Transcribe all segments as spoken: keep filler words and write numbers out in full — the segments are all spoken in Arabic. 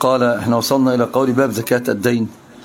قال احنا وصلنا إلى قول باب زكاة الدين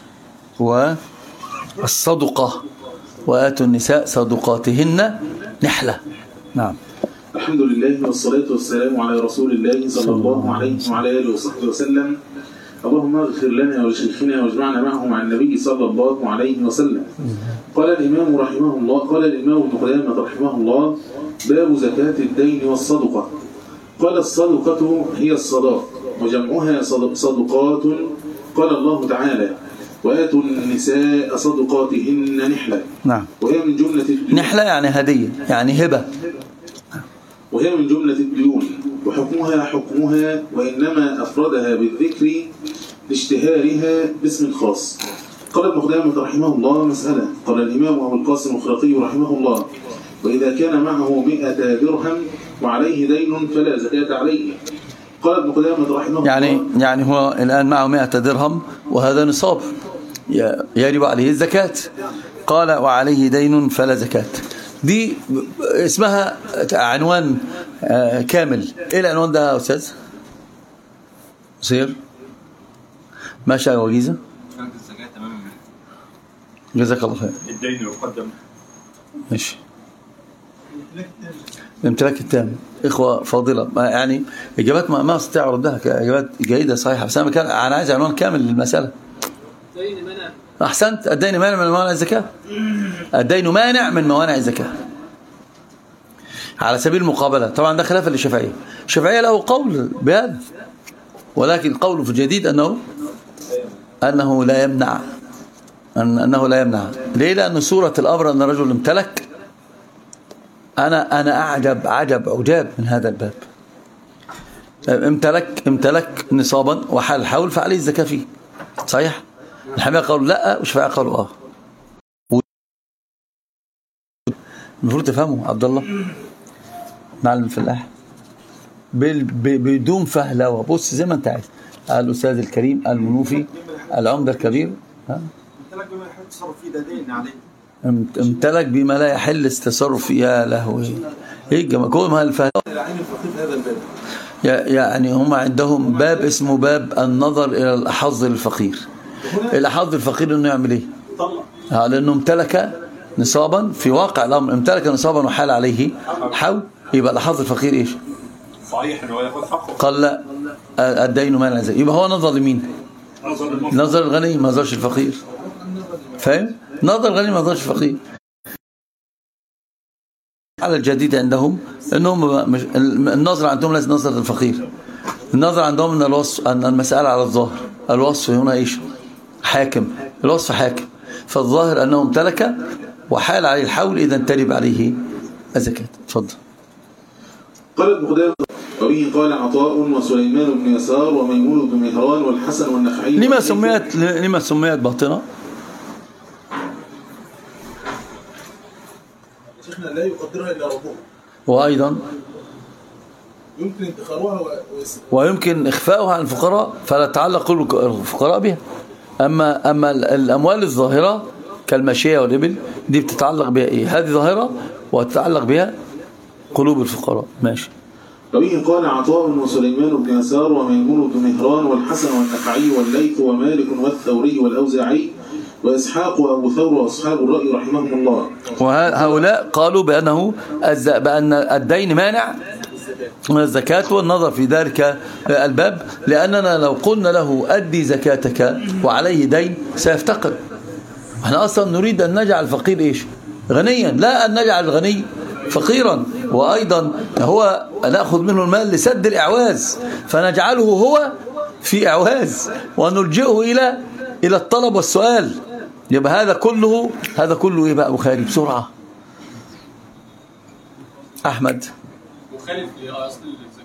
والصدقة وآتوا النساء صدقاتهن نحلة. نعم. الحمد لله والصلاة والسلام على رسول الله صلى الله عليه وعلى آله وصحبه وسلم. اللهم اغفر لنا ولشيخنا واجمعنا معه مع النبي صلى الله عليه وسلم. قال الإمام رحمه الله قال الإمام ابن قدامة رحمه الله: باب زكاة الدين والصدقة. قال: الصدقة هي الصداق وجمعها صدقات. قال الله تعالى: وآتوا النساء صدقاتهن نحلة. نعم. وهي من جملة نحلة يعني هدية، يعني هبة. وهي من جملة الديون، وحكمها حكمها، وإنما أفردها بالذكر لاشتهارها باسم خاص. قال ابن قدامة رحمه الله: مسألة. قال الإمام أبو القاسم الخرقي رحمه الله: وإذا كان معه مئة درهم وعليه دين فلا زكاة عليه. قال ابن قدامة رحمه الله: يعني يعني هو الآن معه مئة درهم وهذا نصاب يجب عليه الزكاة. قال: وعليه دين فلا زكاة. دي اسمها عنوان كامل. ايه العنوان ده يا استاذ سير؟ ماشي يا وجيزه. الزكاة تماما. جزاك الله خير. الدين يقدم. ماشي. الامتلاك التام. اخوه فاضله، يعني اجابات ما ما استطيع اردها كاجابات جيده صحيحه، بس انا كان انا عايز عنوان كامل للمساله. الدين مانع. احسنت. الدين مانع من موانع الزكاه. الدين مانع من موانع الزكاه على سبيل المقابله. طبعا ده خلاف للشافعيه. الشافعيه له قول بهذا، ولكن قوله في الجديد انه انه لا يمنع، أن انه لا يمنع. ليه؟ لان سوره الامر ان الرجل امتلك. انا انا اعجب عجب عجاب من هذا الباب. امتلك امتلك نصابا وحال الحول فعليه الزكاه فيه. صحيح؟ الحنابلة قالوا لا والشافعية قالوا اه. المفروض تفهموا عبد الله معلم الفلاح بدون فهلوه. بص زي ما انت عايز. الاستاذ الكريم المنوفي العمده الكبير ها امتلك بما يحل التصرف فيه ده دين عليه. امتلك بما لا يحل التصرف فيه. يا لهوي ايه الجماعه كلهم هالفهلوه. يعني هم عندهم باب اسمه باب النظر الى الاحظ للفقير. الاحظ الفقير انه يعمل ايه؟ طلع. لانه امتلك نصابا. في واقع الامر امتلك نصابا وحال عليه حول، يبقى الاحظ الفقير ايش؟ صحيح انه ياخذ حقه. قال لا الدين مانع زي. يبقى هو نظر لمين؟ نظر الغني ما نظرش الفقير. فاهم؟ نظر الغني ما نظرش الفقير. على الجديد عندهم انهم مش النظر عندهم لازم نظر الفقير. النظر عندهم ان الوصف ان المساله على الظاهر. الوصف هنا ايش؟ حاكم. الوصف حاكم. فالظاهر انه امتلك وحال عليه الحول، اذا تجب عليه الزكاه. اتفضل. قال ابن قدامة: وبه قال عطاء وسليمان بن يسار وميمون بن مهران والحسن والنخعي. لما سميت لما سميت باطنه؟ شيخنا لا يقدرها الا ربه. وايضا يمكن ادخارها و... ويمكن اخفاؤها عن الفقراء فلا تعلق الفقراء بها. اما اما الاموال الظاهره كالماشيه والابل دي بتتعلق بها ايه؟ هذه ظاهره وتتعلق بها قلوب الفقراء. ماشي. وبه قال عطاء وسليمان بن يسار وميمون بن مهران والحسن والنخعي والليث ومالك والثوري والأوزاعي وإسحاق وأبو ثور وأصحاب الرأي رحمهم الله. وهؤلاء قالوا بأنه بأن الدين مانع من الزكاة، والنظر في ذلك الباب، لأننا لو قلنا له أدي زكاتك وعليه دين سيفتقر. احنا أصلا نريد أن نجعل الفقير إيش؟ غنيا، لا أن نجعل الغني فقيرا. وأيضا هو نأخذ منه المال لسد الإعواز، فنجعله هو في إعواز ونلجئه إلى إلى الطلب والسؤال. يبقى هذا كله هذا كله يبقى بخاري بسرعة. أحمد مخالف لأصل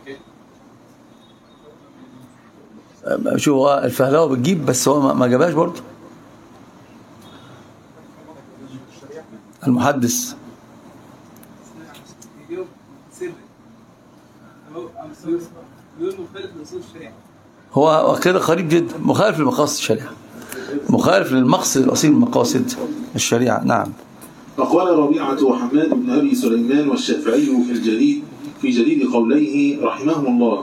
الزكاة. شو هو الفهلاوة بتجيب، بس هو ما جابهاش برضه. المحدث هو كده قريب جدا، مخالف لمقاصد الشريعة، مخالف للمقصد الأصيل من مقاصد الشريعة. نعم. فقال ربيعة وحماد بن أبي سليمان والشافعي في الجديد في جديد قوليه رحمهم الله: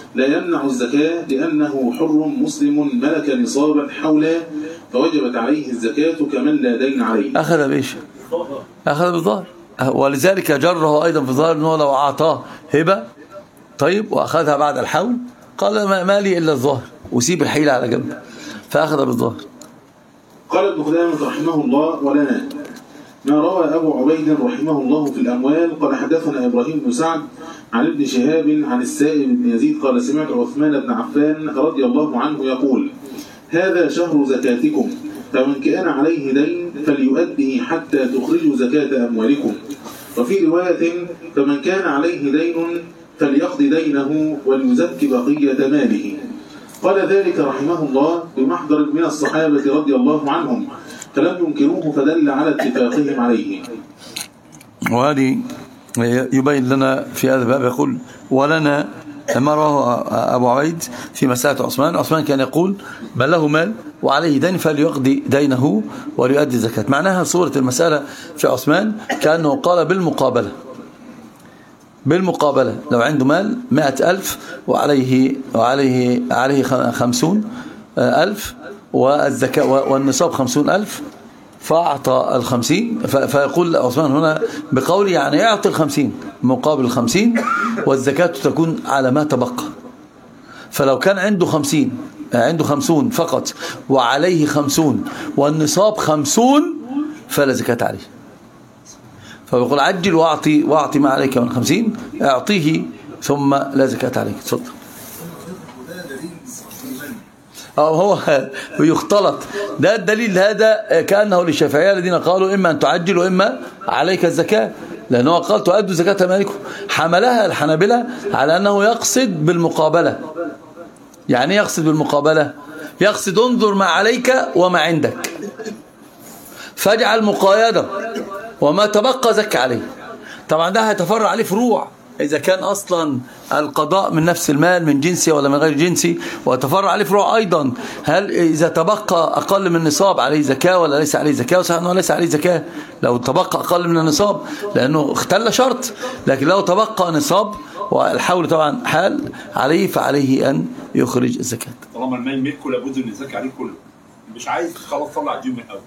لا يمنع الزكاة لأنه حر مسلم ملك نصابا حولا فوجبت عليه الزكاة كمن لا دين عليه. أخذ بإيش؟ أخذ بالظاهر، ولذلك جره أيضا في الظاهر أنه لو أعطاه هبة طيب وأخذها بعد الحول قال ما لي إلا الظاهر وسيب الحيلة على جنب، فأخذ بالظاهر. قال ابن قدامة رحمه الله ولنا ما روى أبو عبيد رحمه الله في الأموال قال حدثنا إبراهيم بن سعد عن ابن شهاب عن السائب بن يزيد قال سمعت عثمان بن عفان رضي الله عنه يقول هذا شهر زكاتكم فمن كان عليه دين فليؤده حتى تخرجوا زكاة أموالكم. وفي رواية فمن كان عليه دين فليقضي دينه وليزكي بقية ماله. قال ذلك رحمه الله بمحضر من الصحابة رضي الله عنهم فلم ينكروه فدل على اتفاقهم عليه. وهذه يبين لنا في هذا الباب يقول ولنا ما رواه أبو عبيد في مسألة عثمان. عثمان كان يقول من له مال وعليه دين فليقضي دينه وليؤدي الزكاة. معناها صورة المسألة في عثمان كأنه قال بالمقابلة بالمقابلة لو عنده مال مائة ألف وعليه وعليه عليه خمسون ألف والزكاة والنصاب خمسون ألف فأعطى الخمسين فيقول عثمان هنا بقوله يعني يعطي الخمسين مقابل الخمسين والزكاة تكون على ما تبقى. فلو كان عنده خمسين عنده خمسون فقط وعليه خمسون والنصاب خمسون فلا زكاة عليه. فبيقول عجل واعطي واعطي ما عليك من خمسين اعطيه ثم لا زكاة عليك. تفضل. أو هو يختلط ده الدليل هذا كأنه للشافعية الذين قالوا إما أن تعجل وإما عليك الزكاة لأنه قال تؤدوا زكاة مالكم. حملها الحنابلة على أنه يقصد بالمقابلة. يعني يقصد بالمقابلة يقصد انظر ما عليك وما عندك فاجعل مقايدة وما تبقى زك عليه. طبعا ده هيتفرع عليه فروع إذا كان أصلا القضاء من نفس المال من جنسي ولا من غير جنسي وتفرع عليه فروع أيضا. هل إذا تبقى أقل من النصاب عليه زكاة ولا ليس عليه زكاة؟ وصحيح أنه ليس عليه زكاة لو تبقى أقل من النصاب لأنه اختل شرط. لكن لو تبقى نصاب والحول طبعا حال عليه فعليه أن يخرج الزكاة. طالما المال ملكه لابد أن يزكي عليه كله مش عايز خلاص طلع ديون من الأول.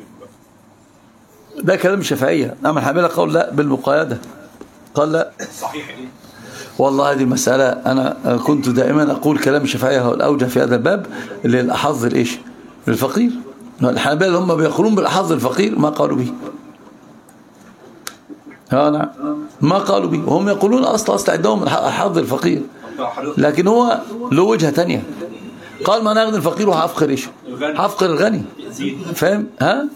ده كلام الشافعية. أما الحنابلة قال لا بالمقايدة قال لا. صحيح إيه؟ والله هذه المسألة أنا كنت دائما أقول كلام الشافعية هو الأوجه في هذا الباب للأحظ الإيش للفقير. الحنابلة هم بيقولون بالأحظ الفقير ما قالوا به. ها نعم ما قالوا به وهم يقولون أصل أصل عندهم الحظ الفقير لكن هو له وجهة تانية. قال ما ناخذ الفقير وهفقر إيش هفقر الغني فاهم ها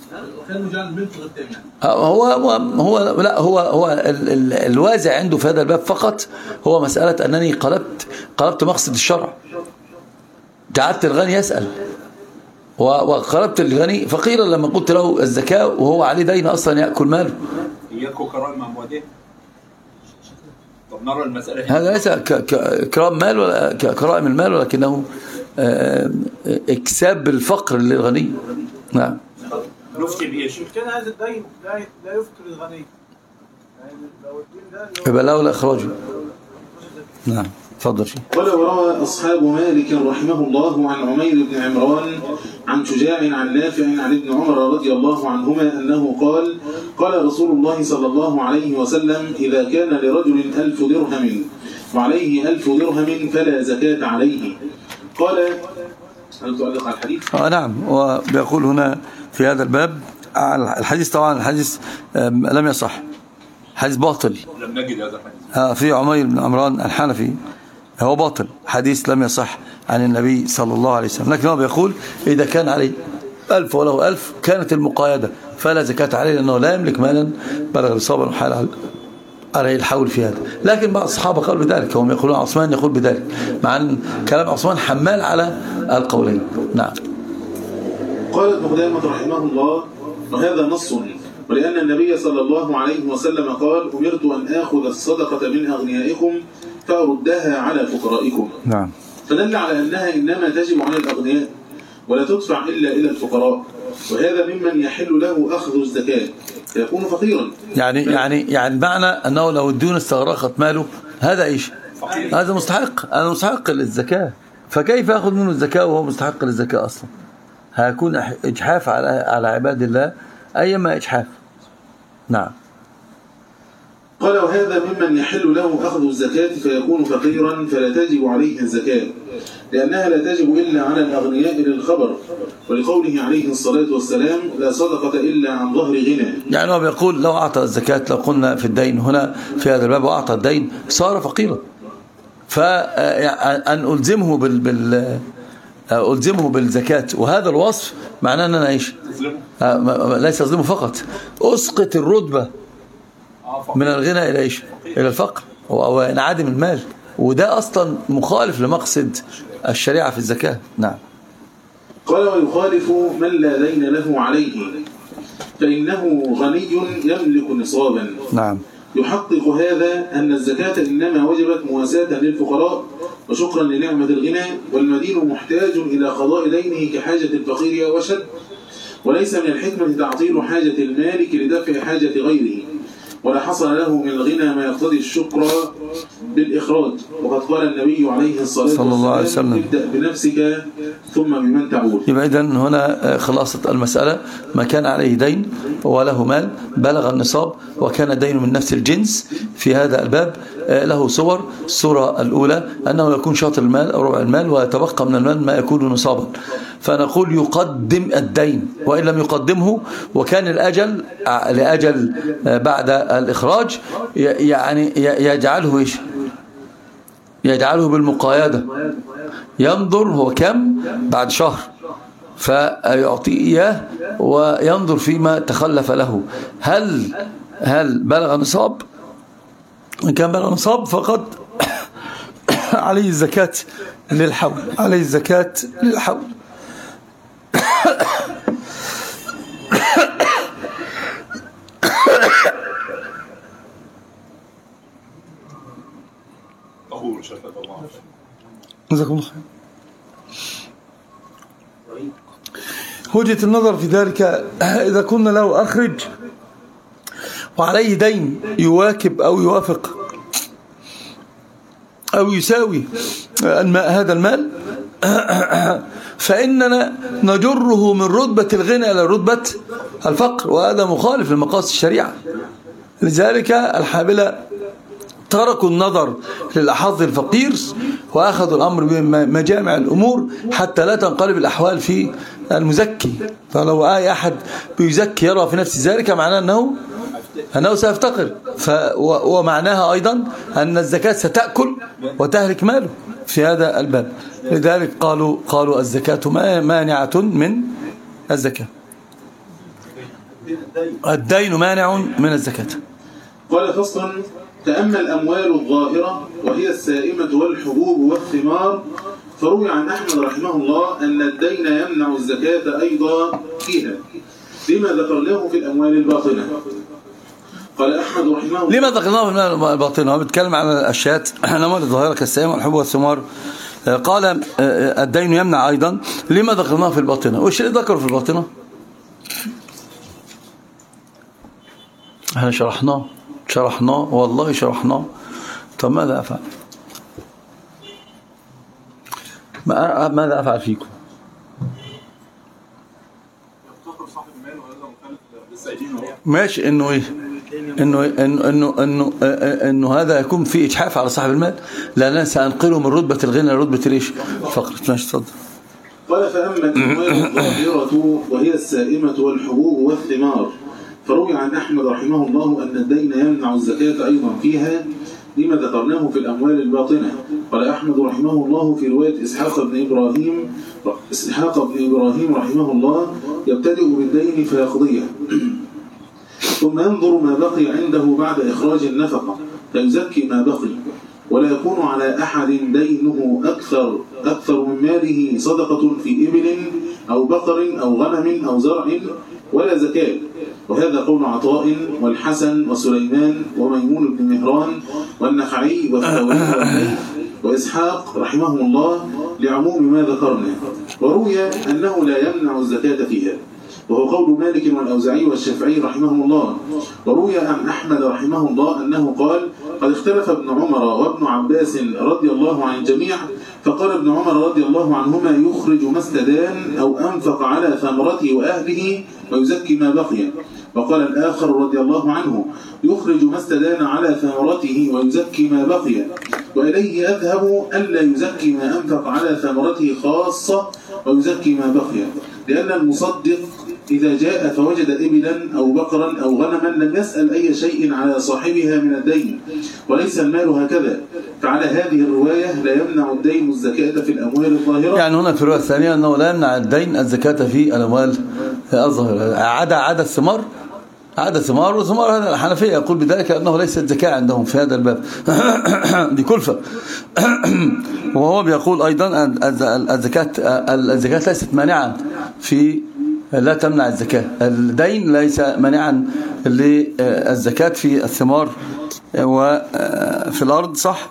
هو هو هو لا هو هو ال ال الوازع عنده في هذا الباب فقط هو مسألة أنني قلبت قلبت مقصد الشرع جعلت الغني يسأل وقلبت الغني فقيرا لما قلت له الزكاة وهو عليه دين أصلا يأكل ماله. إياكو كرائم أمواله. طب نرى المسألة هذا ليس كرام مال ولا كرائم المال ولكنه اكساب الفقر للغني. نعم. نفتي بإيش؟ كان هذا الدين لا لا يفكر الغني. يعني لو الدين ده يبقى له الإخراج. نعم. تفضل شيء. قال وروى أصحاب مالك رحمه الله عن عمير بن عمران عن شجاع عن نافع عن ابن عمر رضي الله عنهما أنه قال قال رسول الله صلى الله عليه وسلم إذا كان لرجل ألف درهم وعليه ألف درهم فلا زكاة عليه. قال هل تعلق على الحديث؟ آه نعم وبيقول هنا في هذا الباب الحديث طبعا الحديث لم يصح حديث باطل. لم نجد هذا الحديث. آه في عمير بن عمران الحنفي هو باطل حديث لم يصح عن النبي صلى الله عليه وسلم. لكن هو بيقول إذا كان عليه ألف وله ألف كانت المقايدة فلا زكاة عليه لأنه لا يملك مالا بلغ الصابر وحال عليه الحول في هذا. لكن بعض الصحابة قالوا بذلك هم يقولون عثمان يقول بذلك مع أن كلام عثمان حمال على القولين. نعم. قال ابن قدامة رحمه الله وهذا نص ولأن النبي صلى الله عليه وسلم قال أمرت أن آخذ الصدقة من أغنيائكم فأردها على فقرائكم. نعم. فدل على أنها إنما تجب على الأغنياء ولا تدفع إلا إلى الفقراء وهذا ممن يحل له أخذ الزكاة فيكون فقيرا. يعني يعني يعني معنى أنه لو الديون استغرقت ماله هذا إيش هذا مستحق، هذا مستحق للزكاة، فكيف يأخذ منه الزكاة وهو مستحق للزكاة أصلا؟ هيكون إجحاف على على عباد الله، أيما إجحاف. نعم. قال وهذا ممن يحل له أخذ الزكاة فيكون فقيرا فلا تجب عليه الزكاة، لأنها لا تجب إلا على الأغنياء للخبر، ولقوله عليه الصلاة والسلام لا صدقة إلا عن ظهر غنى. يعني هو بيقول لو أعطى الزكاة، لو قلنا في الدين هنا في هذا الباب وأعطى الدين صار فقيرا، فأن ألزمه بال بال ألزمه بالزكاة وهذا الوصف معناه أن أنا إيش؟ ليس أظلمه فقط، أسقط الرتبة من الغنى إلى إيش؟ إلى الفقر وانعدم المال، وده أصلا مخالف لمقصد الشريعة في الزكاة. نعم. قال ويخالف من لا دين له عليه فإنه غني يملك نصابا. نعم. يحقق هذا أن الزكاة إنما وجبت مواساة للفقراء وشكرا لنعمة الغنى، والمدين محتاج إلى قضاء دينه كحاجة الفقير وشد، وليس من الحكمة تعطيل حاجة المالك لدفع حاجة غيره، ولا حصل له من الغنى ما يقتضي الشكر بالإخراج، وقد قال النبي عليه الصلاة والسلام ابدأ بنفسك ثم بمن تعود. يبقى إذن هنا خلاصة المسألة ما كان عليه دين وله مال بلغ النصاب وكان دين من نفس الجنس في هذا الباب له صور. الصورة الأولى أنه يكون شاطر المال أو ربع المال ويتبقى من المال ما يكون نصابا، فنقول يقدم الدين، وإن لم يقدمه وكان الأجل لأجل بعد الإخراج يعني يجعله إيش؟ يجعله بالمقايدة، ينظر هو كم بعد شهر فيعطيه إياه وينظر فيما تخلف له، هل هل بلغ نصاب؟ إن كان بلغ نصاب فقد عليه الزكاة للحول، عليه الزكاة للحول. جزاكم الله خير. وجهة النظر في ذلك إذا كنا له أخرج وعليه دين يواكب أو يوافق أو يساوي هذا المال فإننا نجره من رتبة الغنى إلى رتبة الفقر، وهذا مخالف لمقاصد الشريعة. لذلك الحابلة تركوا النظر للأحظ الفقير وأخذوا الأمر بمجامع الأمور حتى لا تنقلب الأحوال في المزكي. فلو أي أحد بيزكي يرى في نفس ذلك معناه أنه أنه سيفتقر، ومعناها أيضا أن الزكاة ستأكل وتهلك ماله في هذا الباب. لذلك قالوا قالوا الزكاة مانعة من الزكاة، الدين مانع من الزكاة. قال فصلا تأمل الأموال الظاهرة وهي السائمة والحبوب والثمار، فروي عن أحمد رحمه الله أن الدين يمنع الزكاة أيضا فيها لما ذكرناه في الأموال الباطنة. قال أحمد رحمه الله لما ذكرناه في الأموال الباطنة، هو بيتكلم عن الأشياء الأموال الظاهرة كالسائمة والحبوب والثمار. قال الدين يمنع أيضا لما ذكرناه في الباطنة. وش اللي ذكره في الباطنة؟ احنا شرحناه شرحناه والله شرحناه. طب ماذا أفعل؟ ماذا أفعل فيكم؟ ماشي انه ايه انه انه انه انه, إنه هذا يكون في اجحاف على صاحب المال، لأننا سأنقله من رتبة الغنى لرتبة ليش فقر. ماشي اتفضل. قال فأما الأموال الظاهرة وهي السائمة والحبوب والثمار، فروي عن أحمد رحمه الله أن الدين يمنع الزكاة أيضا فيها لما ذكرناه في الأموال الباطنة. قال أحمد رحمه الله في رواية إسحاق بن إبراهيم إسحاق بن إبراهيم رحمه الله يبتدئ بالدين فيقضيه ثم ينظر ما بقي عنده بعد إخراج النفقة فيزكي ما بقي، ولا يكون على أحد دينه أكثر أكثر من ماله صدقة في إبل أو بقر أو غنم أو زرع ولا زكاة. وهذا قول عطاء والحسن وسليمان وميمون بن مهران والنخعي والثوري وإسحاق رحمه الله لعموم ما ذكرنا. وروي أنه لا يمنع الزكاة فيها، وهو قول مالك والأوزاعي والشافعي رحمهم الله. وروي عن أحمد رحمه الله أنه قال: قد اختلف ابن عمر وابن عباس رضي الله عن الجميع، فقال ابن عمر رضي الله عنهما: يخرج ما استدان أو أنفق على ثمرته وأهله ويزكي ما بقي. وقال الآخر رضي الله عنه: يخرج ما استدان على ثمرته ويزكي ما بقي. وإليه أذهب ألا يزكي ما أنفق على ثمرته خاصة ويزكي ما بقي، لأن المصدق إذا جاء فوجد إبلا أو بقرا أو غنما لم يسأل أي شيء على صاحبها من الدين، وليس المال هكذا. فعلى هذه الرواية لا يمنع الدين الزكاة في الأموال الظاهرة. يعني هنا في الرواية الثانية أنه لا يمنع الدين الزكاة في الأموال الظاهرة. عدا عدا الثمار، عدا ثمار وثمار هذا الحنفية يقول بذلك أنه ليست زكاة عندهم في هذا الباب دي كلفة. وهو بيقول أيضا الزكاة الزكاة ليست مانعا في، لا تمنع الزكاة. الدين ليس مانعا للزكاة في الثمار وفي الأرض، صح؟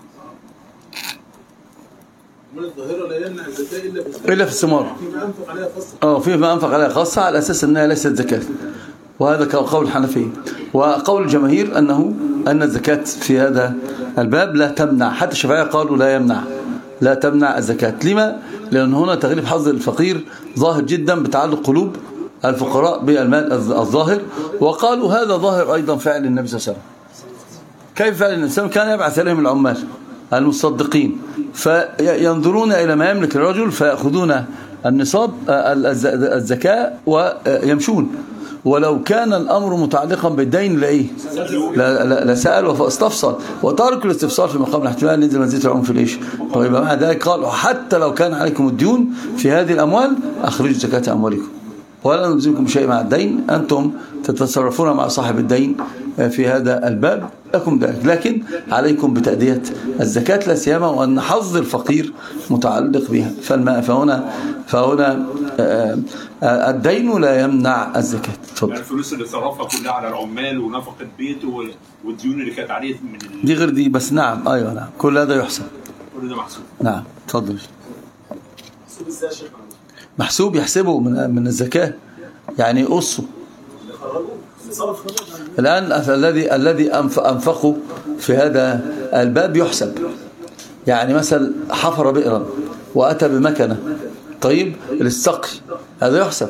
الظاهرة لا يمنع الزكاة إلا إلا في الثمار، فيما أنفق عليها خاصة. اه فيما أنفق عليها خاصة، على أساس أنها ليست زكاة. وهذا قول الحنفية. وقول الجماهير أنه أن الزكاة في هذا الباب لا تمنع، حتى الشافعية قالوا لا يمنع، لا تمنع الزكاة. لما؟ لأن هنا تغليب حظ الفقير ظاهر جدا بتعلق قلوب الفقراء بالمال الظاهر. وقالوا هذا ظاهر أيضا فعل النبي صلى الله عليه وسلم. كيف فعل النبي صلى الله عليه وسلم؟ كان يبعث إليهم العمال المصدقين فينظرون إلى ما يملك الرجل فيأخذون النصاب الزكاة ويمشون. ولو كان الأمر متعلقا بالدين لإيه؟ لسأل واستفصل، وترك الاستفصال في مقام الاحتمال ننزل منزلة العموم في الإيش. طيب مع ذلك قال: حتى لو كان عليكم الديون في هذه الأموال أخرجوا زكاة أموالكم، ولا نلزمكم شيء مع الدين، أنتم تتصرفون مع صاحب الدين في هذا الباب لكم ذلك، لكن عليكم بتأدية الزكاة، لا سيما وأن حظ الفقير متعلق بها. فهنا فهنا الدين لا يمنع الزكاة. يعني الفلوس اللي صرفها كلها على العمال ونفقة بيته والديون اللي كانت عليه من ال... دي غير دي، بس نعم أيوة نعم كل هذا يحسب، كل ده محسوب. نعم تفضل. محسوب ازاي يا شيخ؟ محسوب يحسبه من من الزكاة، يعني يقصه. الآن الذي الذي أنفقه في هذا الباب يحسب. يعني مثلا حفر بئرا وأتى بمكنة طيب للسقي، هذا يحسب.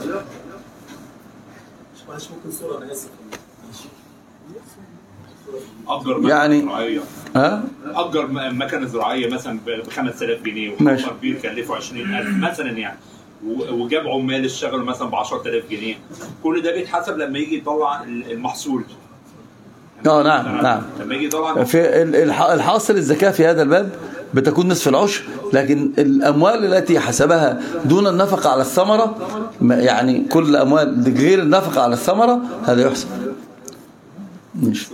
أجر يعني زراعية، ها أجر مكنة زراعية مثلا ب خمسة آلاف جنيه وحفر بير كلفه عشرين ألف مثلا يعني، وجاب عمال اشتغلوا مثلا ب عشرة آلاف جنيه، كل ده بيتحسب لما يجي يطلع المحصول. اه نعم نعم. لما يجي يطلع في الحاصل الزكاة في هذا الباب بتكون نصف العشر، لكن الأموال التي حسبها دون النفقة على الثمرة، يعني كل أموال غير النفقة على الثمرة هذا يحسب. ماشي.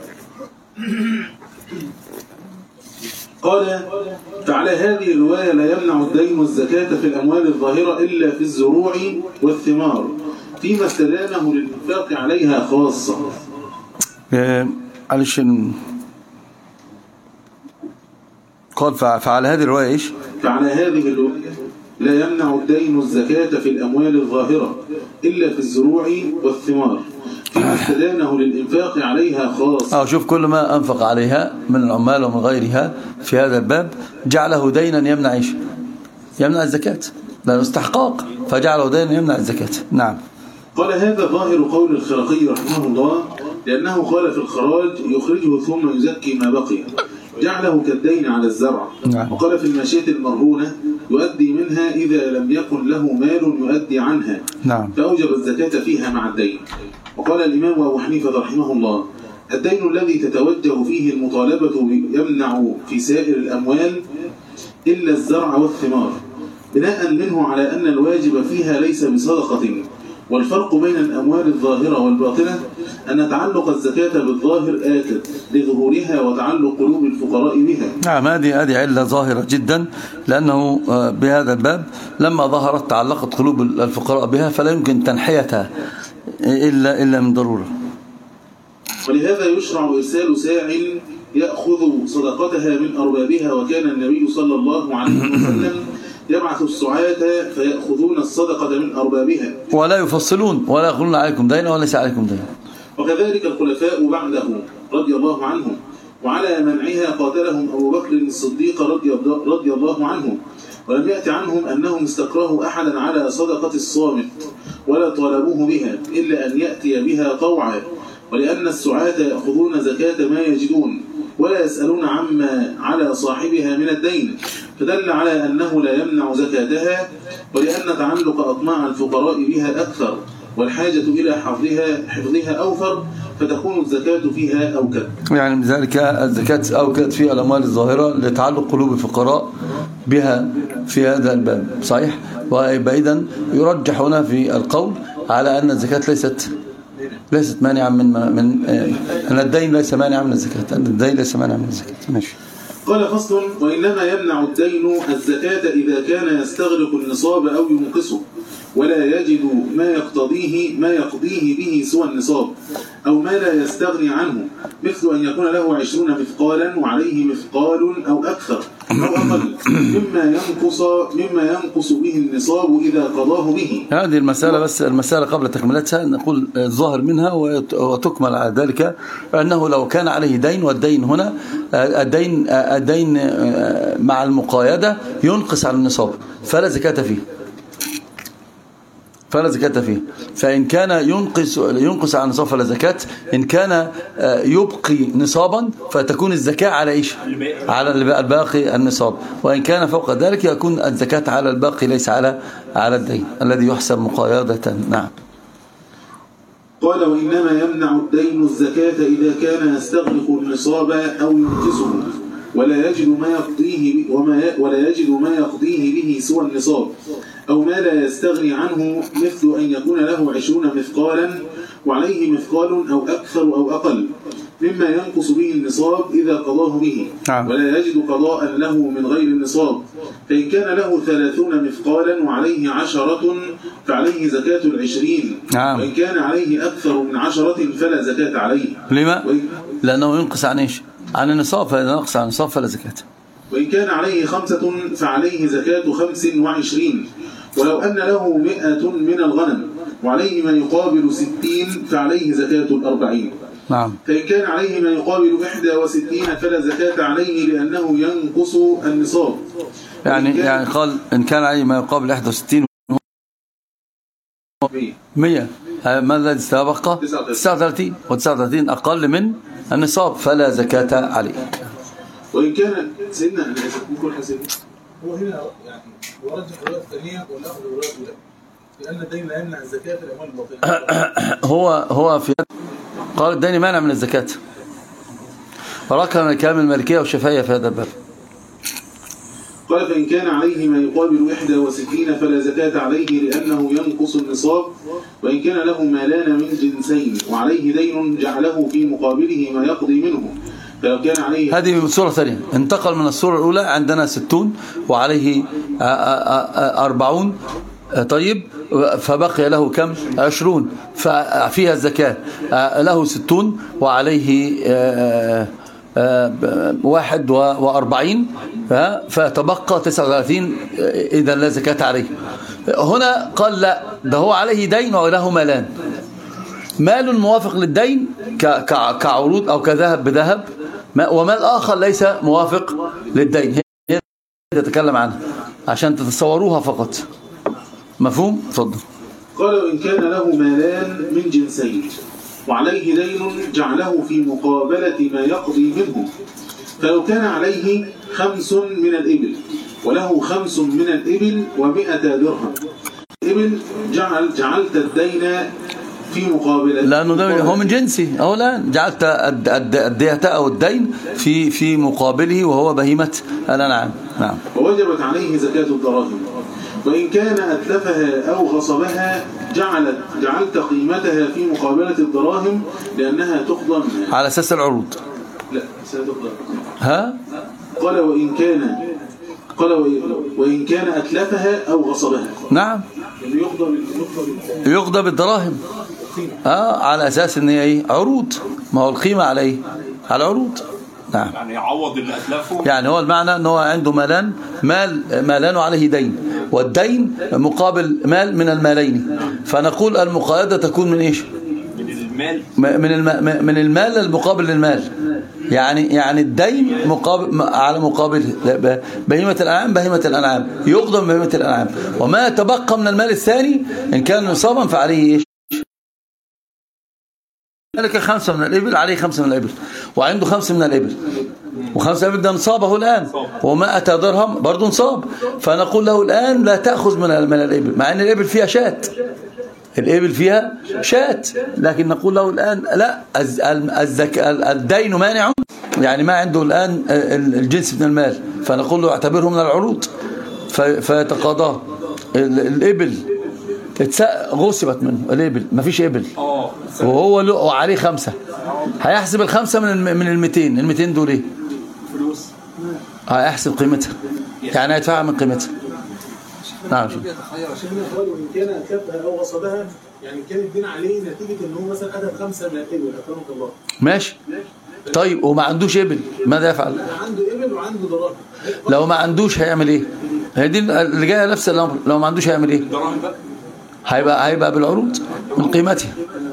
قال: فعلى هذه الرواية لا يمنع الدين الزكاة في الأموال الظاهرة إلا في الزروع والثمار فيما استدانه للإنفاق عليها خاصة. معلش قال فعلى هذه الرواية إيش؟ فعلى هذه الرواية لا يمنع الدين الزكاة في الأموال الظاهرة إلا في الزروع والثمار فيما استدانه للإنفاق عليها خاصة. أو شوف كل ما أنفق عليها من العمال ومن غيرها في هذا الباب جعله دينا يمنع إيش؟ يمنع الزكاة، لأنه استحقاق فجعله دينا يمنع الزكاة. نعم. قال: هذا ظاهر قول الخرقي رحمه الله، لأنه قال في الخراج: يخرجه ثم يزكي ما بقي، جعله كالدين على الزرع. نعم. وقال في الماشية المرهونة: يؤدي منها إذا لم يكن له مال يؤدي عنها. نعم. فأوجب الزكاة فيها مع الدين. وقال الإمام أبو حنيفة رحمه الله: الدين الذي تتوجه فيه المطالبة يمنع في سائر الأموال إلا الزرع والثمار، بناء منه على أن الواجب فيها ليس بصدقة. والفرق بين الأموال الظاهرة والباطنة أن تعلق الزكاة بالظاهر آكد لظهورها وتعلق قلوب الفقراء بها. نعم هذه هذه علة ظاهرة جدا، لأنه بهذا الباب لما ظهرت تعلقت قلوب الفقراء بها فلا يمكن تنحيتها إلا إلا من ضرورة. ولهذا يشرع إرسال ساع يأخذ صدقتها من أربابها، وكان النبي صلى الله عليه وسلم يبعث السعاة فيأخذون الصدقة من أربابها ولا يفصلون ولا يقولون عليكم دين وليس عليكم دين. وكذلك الخلفاء بعده رضي الله عنهم، وعلى منعها قاتلهم أبو بكر الصديق رضي الله عنه، ولم يأت عنهم أنهم استكرهوا أحدا على صدقة الصامت ولا طالبوه بها إلا أن يأتي بها طوعا، ولأن السعاة يأخذون زكاة ما يجدون ولا يسألون عما على صاحبها من الدين، فدل على أنه لا يمنع زكاتها، ولأن تعلق أطماع الفقراء بها أكثر والحاجة إلى حفظها حفظها أوفر، فتكون الزكاة فيها أوكد. يعني من ذلك الزكاة أوكد في الأموال الظاهرة لتعلق قلوب الفقراء بها في هذا الباب، صحيح؟ وإذا يرجح هنا في القول على أن الزكاة ليست ليست مانعا من من أن الدين ليس مانعا من الزكاة، أن الدين ليس مانعا من الزكاة. ماشي. قال فصل: وإنما يمنع الدين الزكاة إذا كان يستغرق النصاب أو ينقصه ولا يجد ما يقتضيه ما يقضيه به سوى النصاب، أو ما لا يستغني عنه، مثل أن يكون له عشرون مثقالا وعليه مثقال أو أكثر أو أقل مما ينقص مما ينقص به النصاب إذا قضاه به. هذه المسألة بس المسألة قبل تكملتها نقول الظاهر منها وتكمل على ذلك أنه لو كان عليه دين، والدين هنا الدين الدين مع المقايدة ينقص على النصاب فلا زكاة فيه، فلا زكاة فيه. فإن كان ينقص ينقص عن النصاب فلا زكاة، إن كان يبقي نصابا فتكون الزكاة على إيش؟ على الباقي النصاب، وإن كان فوق ذلك يكون الزكاة على الباقي ليس على على الدين الذي يحسب مقايضة. نعم. قال: وإنما يمنع الدين الزكاة إذا كان يستغرق النصاب أو ينقصه ولا يجد ما يقضيه وما ولا يجد ما يقضيه به سوى النصاب، أو ما لا يستغني عنه، مثل أن يكون له عشرون مثقالا وعليه مثقال أو أكثر أو أقل مما ينقص به النصاب إذا قضاه به، ولا يجد قضاء له من غير النصاب، فإن كان له ثلاثون مثقالا وعليه عشرة فعليه زكاة العشرين، وإن كان عليه أكثر من عشرة فلا زكاة عليه. لما؟ لأنه ينقص عن إيش؟ عن النصاب، فإذا نقص عن النصاب فلا زكاة. وإن كان عليه خمسة فعليه زكاة خمس وعشرين، ولو أن له مئة من الغنم وعليه ما يقابل ستين فعليه زكاة الأربعين. نعم. فإن كان عليه ما يقابل إحدى وستين فلا زكاة عليه لأنه ينقص النصاب. يعني يعني قال إن كان عليه ما يقابل إحدى وستين مئة، ما الذي استبقى؟ تسعة وثلاثين، وتسعة وثلاثين أقل من النصاب فلا زكاة عليه. وإن كان سيدنا ممكن حسين هو هنا يعني ورجح الرواية الثانية والأخذ الرواية الأولى، لأن الدين لا يمنع الزكاة في الأموال الباطنة. هو هو في قال الدين مانع من الزكاة، ركن الكلام المالكية والشافعية في هذا الباب. قال: فإن كان عليه ما يقابل إحدى وستين فلا زكاة عليه لأنه ينقص النصاب، وإن كان له مالان من جنسين وعليه دين جعله في مقابله ما يقضي منه، فلو كان عليه. هذه من صورة ثانية، انتقل من الصورة الأولى عندنا ستون وعليه أربعون، طيب فبقي له كم؟ عشرون ففيها الزكاة، له ستون وعليه واحد وأربعين فتبقى تسعة وثلاثين، إذا لا زكاة عليه. هنا قال لا، ده هو عليه دين وله مالان، مال موافق للدين كعروض أو كذهب بذهب، ومال آخر ليس موافق للدين. هي تتكلم عنها عشان تتصوروها فقط. مفهوم؟ تفضل. قال: وإن كان له مالان من جنسين وعليه دين جعله في مقابلة ما يقضي منه، فلو كان عليه خمس من الإبل وله خمس من الإبل ومئة درهم، الإبل جعل جعلت الدين في مقابلة، لأنه ده هو من جنسي، أو لا جعلت الدية أو الدين في في مقابله وهو بهيمة الأنعام. نعم. ووجبت عليه زكاة الدراهم. وإن كان أتلفها أو غصبها جعلت جعلت قيمتها في مقابلة الدراهم لأنها تخضم على أساس العروض. لا ستخضم. ها؟ قال: وإن كان قال وإن كان أتلفها أو غصبها. نعم. يخضم يخضم بالدراهم. آه على أساس إن هي إيه؟ عروض. ما هو القيمة على إيه؟ على عروض. نعم. يعني يعوض اللي أتلفه. يعني هو المعنى أنه عنده مالان، مال مالان وعليه دين، والدين مقابل مال من المالين، فنقول المقايضة تكون من إيش؟ من المال من الم... من المال المقابل للمال. يعني يعني الدين مقابل على مقابل بهيمة الأنعام بهيمة الأنعام يقدم بهيمة الأنعام، وما تبقى من المال الثاني إن كان نصابا فعليه إيش؟ ذلك خمسة من الإبل عليه خمسة من الإبل، وعنده خمسة من الإبل، وخمسة من الإبل ده نصابه الآن، وما أتى درهم برضه نصاب، فنقول له الآن لا تأخذ من من الإبل، مع أن الإبل فيها شاة، الإبل فيها شاة، لكن نقول له الآن لا، الدين مانع، يعني ما عنده الآن الجنس من المال، فنقول له اعتبره من العروض فيتقاضاه. الإبل غصبت منه، الإبل ما فيش إبل وهو له عليه خمسة، هيحسب الخمسة من من المئتين، المئتين دول ايه؟ فلوس. هيحسب قيمتها، يعني هيدفعها من قيمتها. نعم. عشان وإن كان كتبها أو غصبها، يعني كان الدين عليه نتيجة إن هو مثلا أخذ خمسة من الإبل أكرمك الله. ماشي. طيب وما عندوش إبل ماذا يفعل؟ عنده إبل وعنده دراهم. لو ما عندوش هيعمل إيه؟ هي دي اللي جايه نفس الأمر، لو ما عندوش هيعمل إيه؟ هيبقى هيبقى بالعروض من قيمتها.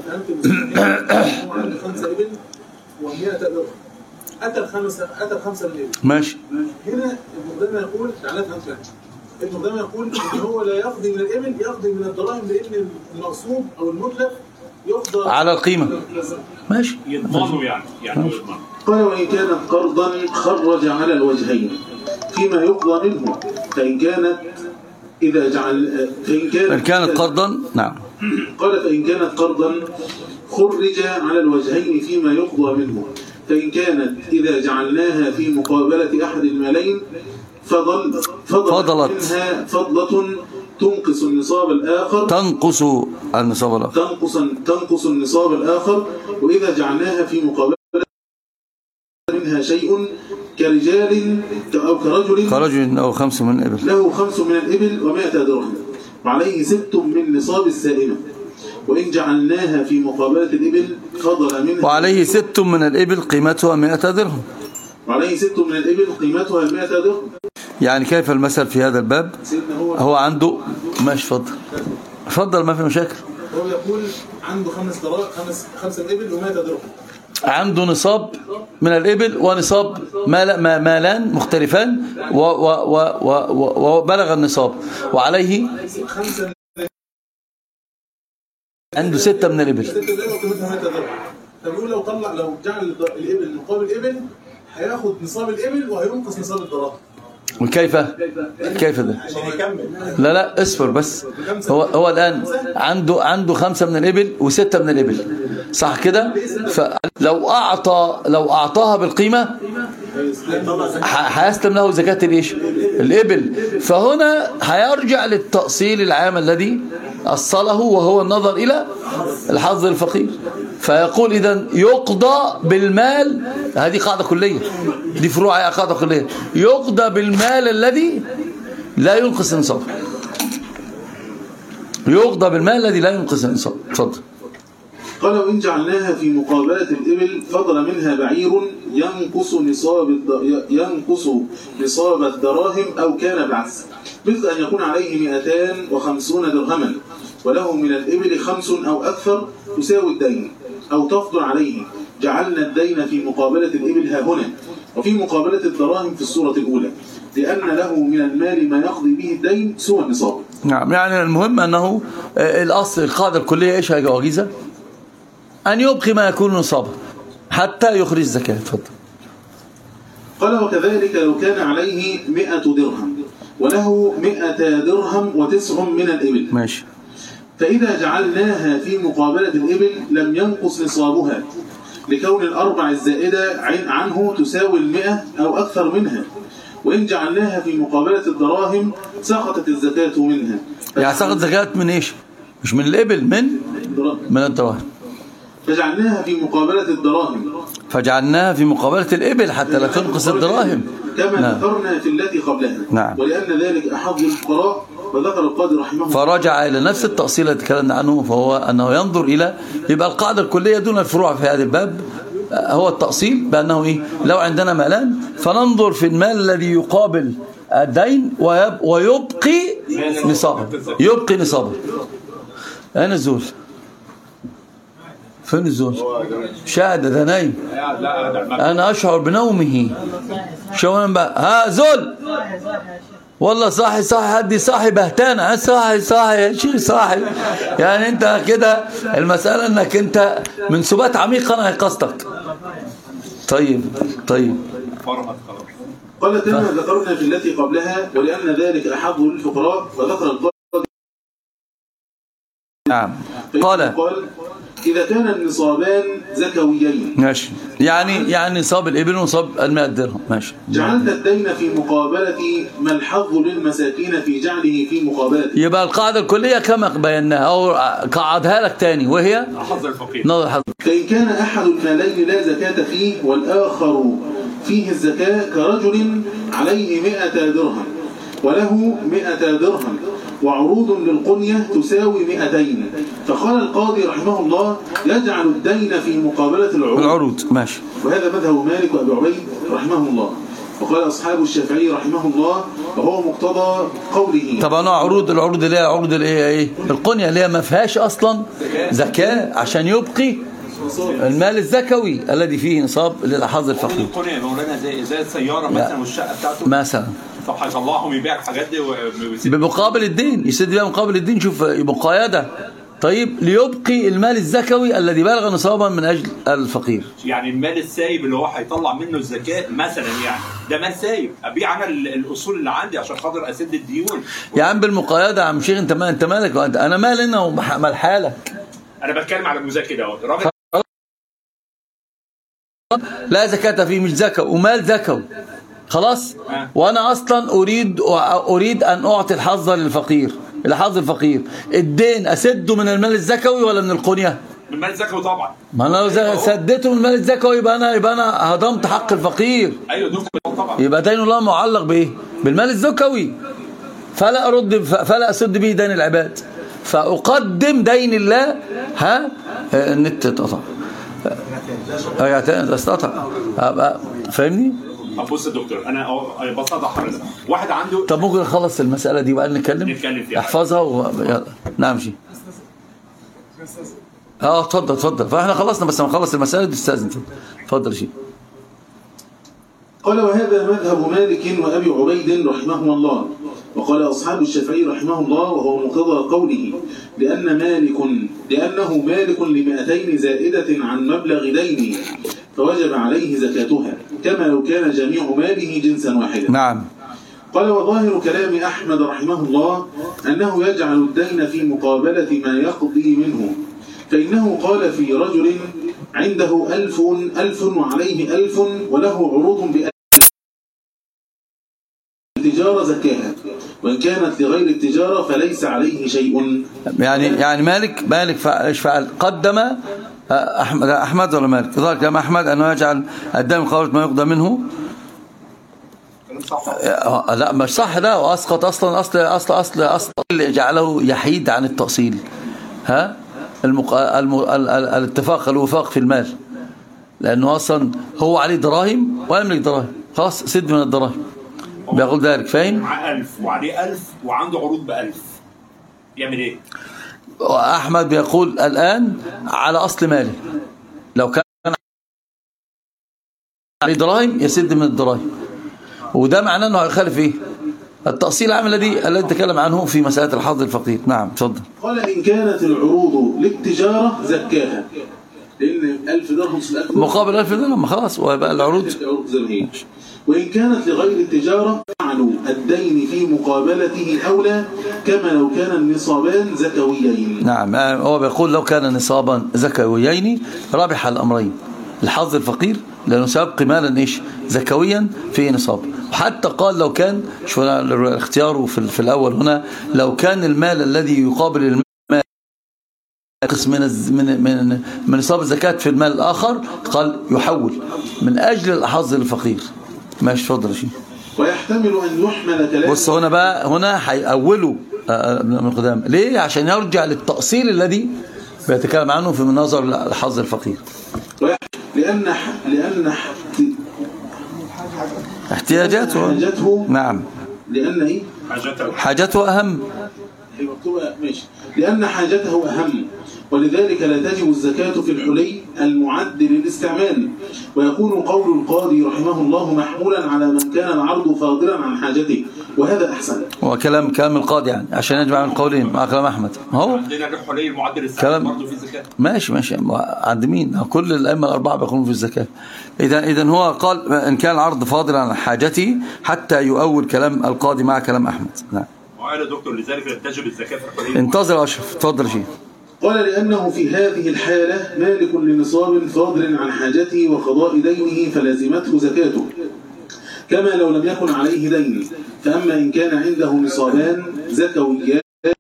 عنده خمسة إبل ومئة درهم، أتى الخمسة أتى الخمسة من الإبل. ماشي. هنا المقدمة يقول تعالى فهمت. المقدمة يقول إن هو لا يقضي من الإبل، يقضي من الدراهم، لأن المغصوب أو المتلف يقضى على القيمة. ماشي. يضمنه يعني يعني قال وإن كانت قرضا خرج على الوجهين فيما يقضى منه، فإن كانت إذا جعل فإن كانت, فإن كانت قرضا نعم. قال فإن كانت قرضا خرج على الوجهين فيما يقضى منه، فإن كانت إذا جعلناها في مقابلة أحد المالين فضل فضلت منها فضلة تنقص النصاب الآخر تنقص النصاب الآخر تنقص تنقص النصاب الآخر وإذا جعلناها في مقابلة منها شيء كرجال أو كرجل كرجل أو خمس من الإبل له خمس من الإبل ومائة درهم وعليه ست من نصاب السائمة، وإن جعلناها في مقابلة الإبل فضل منها وعليه ست من الإبل قيمتها مائة درهم وعليه ست من الإبل قيمتها مائة درهم. يعني كيف المثل في هذا الباب؟ هو عنده ماشي فضل فضل ما في مشاكل. هو يقول عنده خمس دراهم خمس خمسة إبل ومائة درهم، عنده نصاب من الإبل ونصاب مال مالان مختلفان وبلغ النصاب وعليه عنده ستة من الإبل. فبيقول لو طلع لو جعل الإبل مقابل الإبل هياخد نصاب الإبل وهينقص نصاب الدراهم. وكيف كيف ده؟ عشان يكمل. لا لا اصبر بس. هو هو الآن عنده عنده خمسة من الإبل وستة من الإبل صح كده؟ فلو أعطى لو أعطاها بالقيمة هيسلم له زكاة الإيش؟ الإبل. فهنا هيرجع للتأصيل العام الذي أصله وهو النظر إلى الحظ الفقير، فيقول إذن يقضى بالمال. هذه قاعدة كلية، دي فروع قاعدة كلية. يقضى بالمال الذي لا ينقص النصاب، يقضى بالمال الذي لا ينقص النصاب. اتفضل. قال وإن جعلناها في مقابلة الإبل فضل منها بعير ينقص نصاب ينقص نصاب الدراهم أو كان بالعكس، مثل أن يكون عليه مئتان وخمسون درهما وله من الإبل خمس أو أكثر تساوي الدين أو تفضل عليه، جعلنا الدين في مقابلة الإبل ها هنا وفي مقابلة الدراهم في الصورة الأولى، لأن له من المال ما يقضي به الدين سوى النصاب. نعم. يعني المهم أنه الأصل القاعدة الكلية إيش يا جواجيزة؟ أن يبقي ما يكون نصابا حتى يخرج الزكاة. اتفضل. قال وكذلك لو كان عليه مئة درهم وله مئة درهم وتسع من الإبل ماشي، فإذا جعلناها في مقابلة الإبل لم ينقص نصابها لكون الأربع الزائدة عنه تساوي المئة أو أكثر منها، وإن جعلناها في مقابلة الدراهم سقطت الزكاة منها. يعني سقط زكاة من إيش؟ مش من الإبل، من من الدراهم. فجعلناها في مقابلة الدراهم فجعلناها في مقابلة الإبل حتى لا تنقص الدراهم كما نعم. ذكرنا في التي قبلها. نعم. ولأن ذلك أحظ الفقراء وذكر القاضي رحمه الله فرجع إلى نفس التأصيل الذي تكلمنا عنه، فهو أنه ينظر إلى يبقى القاعدة الكلية دون الفروع في هذا الباب هو التأصيل بأنه إيه؟ لو عندنا مالان فننظر في المال الذي يقابل الدين ويبقي نصابه، يبقي نصابه. أين الزول؟ فين الزول؟ شاهد ده نايم، أنا أشعر بنومه. شو بقى؟ ها زول والله صاحي صاحي هدي صاحي بهتانة صاحي صاحي شيء صاحي. يعني انت كده المسألة انك انت من سبات عميق انا هيقصدك. طيب طيب قال كما ذكرنا في التي قبلها ولأن ذلك أحظ للفقراء وذكر القاضي. نعم قال إذا كان النصابان زكويين ماشي، يعني يعني نصاب الإبل ونصاب المائة درهم ماشي. جعلت الدين في مقابلة ما الحظ للمساكين في جعله في مقابلته. يبقى القاعدة الكلية كما بيناها أو قعدها لك تاني وهي حظ الفقير. نظر حظ. فإن كان أحد المالين لا زكاة فيه والآخر فيه الزكاة كرجل عليه مئة درهم وله مئة درهم وعروض للقنية تساوي مئتين، فقال القاضي رحمه الله يجعل الدين في مقابلة العروض. العروض ماشي. وهذا مذهب مالك وأبي عبيد رحمه الله، وقال أصحاب الشافعي رحمه الله وهو مقتضى قوله. طبعا عروض العروض اللي هي عروض اللي هي ايه؟ القنية اللي هي ما فيهاش اصلا زكاة عشان يبقي المال الزكوي الذي فيه نصاب للحظ الفقير. القنية مولانا زي زي السيارة مثلا والشقة بتاعته مثلا. طب هيطلعهم يبيع الحاجات دي بمقابل الدين، يسد بيها مقابل الدين. شوف مقايدة. طيب ليبقي المال الزكوي الذي بلغ نصابا من اجل الفقير. يعني المال السايب اللي هو هيطلع منه الزكاة مثلا، يعني ده مال سايب ابيع انا الاصول اللي عندي عشان خاطر اسد الديون. يا عم بالمقايدة يا عم شيخ، انت ما انت مالك وانت انا مال هنا ومال حالك. انا بتكلم على المزكي ده الراجل لا زكاة فيه، مش زكاة ومال زكوي خلاص. أه. وانا اصلا اريد اريد ان اعطي الحظ للفقير، الحظ الفقير. الدين اسده من المال الزكوي ولا من القنية؟ من المال الزكوي طبعا. ما انا لو سدته من المال الزكوي يبقى انا يبقى انا هضمت حق الفقير. ايوه دول طبعا. يبقى دين الله معلق بايه؟ بالمال الزكوي. فلا ارد فلا اسد به دين العباد، فاقدم دين الله. ها النت اتقطع رجعت استقطع. فاهمني؟ طب بص يا دكتور، انا ببساطه حضرتك واحد عنده. طب ممكن نخلص المساله دي بقى نتكلم نتكلم فيها، احفظها و... يلا نعم شيء. اه اتفضل اتفضل. فاحنا خلصنا بس ما نخلص المساله دي استاذن. اتفضل شيء. قال وهذا مذهب مالك وأبي عبيد رحمهما الله، وقال أصحاب الشافعي رحمه الله وهو مقتضى قوله لأن مالك لأنه مالك لمئتين زائدة عن مبلغ دينه فوجب عليه زكاتها كما لو كان جميع ماله جنسا واحدا. نعم. قال وظاهر كلام أحمد رحمه الله أنه يجعل الدين في مقابلة ما يقضي منه، فإنه قال في رجل عنده ألف ألف وعليه ألف وله عروض بألف التجارة زكاها، وإن كانت لغير التجارة فليس عليه شيء. يعني يعني مالك مالك ايش فعل؟ قدم أحمد أحمد ولا مالك؟ ظاهر كلام أحمد أنه يجعل الدين مقابلة ما يقضى منه. صح. لا مش صح ده، وأسقط أصلا أصل أصل أصل أصل اللي جعله يحيد عن التأصيل. ها المق... الم... ال... ال... الاتفاق الوفاق في المال، لأنه أصلا هو عليه دراهم ويملك دراهم، خلاص سد من الدراهم بيقول ذلك. فاهم؟ معاه ألف وعليه ألف وعنده عروض بألف، يعمل إيه؟ أحمد بيقول الآن على أصل ماله، لو كان عليه دراهم يسد من الدراهم، وده معناه أنه هيخالف إيه؟ التأصيل العام الذي الذي تكلم عنه في مسألة الحظ الفقير. نعم تفضل. قال إن كانت العروض للتجارة زكاها، لأن ألف درهم مقابل ألف درهم خلاص ويبقى العروض زي ما هي. وإن كانت لغير التجارة فعلوا الدين في مقابلته أولى كما لو كان النصابان زكويين. نعم هو بيقول لو كان نصابا زكويين رابح الأمرين، الحظ الفقير لأنه سيبقي مالا إيش زكويا في نصاب. وحتى قال لو كان شو الاختيار في, في الأول هنا، لو كان المال الذي يقابل المال قسم من من من من نصاب الزكاة في المال الآخر قال يحول من أجل الحظ الفقير. ماشي اتفضل شيء. ويحتمل أن يحمل كلام. بص هنا بقى هنا هيأولوا من قدام ليه؟ عشان يرجع للتأصيل الذي بيتكلم عنه في مناظر الحظ الفقير. لأن لأن لأن احتياجاته حاجته نعم لأن إيه؟ حاجته أهم. ماشي. لأن حاجته أهم، ولذلك لا تجب الزكاة في الحلي المعد للاستعمال. ويكون قول القاضي رحمه الله محمولا على من كان العرض فاضلا عن حاجته، وهذا أحسن. وكلام كلام القاضي يعني عشان يجمع من قولين مع كلام أحمد. هو عندنا الحلي المعد للاستعمال برضه في زكاة. ماشي ماشي عند مين؟ كل الأئمة الأربعة بيقولون في الزكاة. إذا إذا هو قال إن كان العرض فاضلا عن حاجته حتى يؤول كلام القاضي مع كلام أحمد. نعم. وقال يا دكتور لذلك لا تجب الزكاة في الحلي. انتظر أشرف اتفضل شيء. قال لأنه في هذه الحالة مالك لنصاب فاضل عن حاجته وقضاء دينه فلازمته زكاته، كما لو لم يكن عليه دين. فأما إن كان عنده نصابان زكويان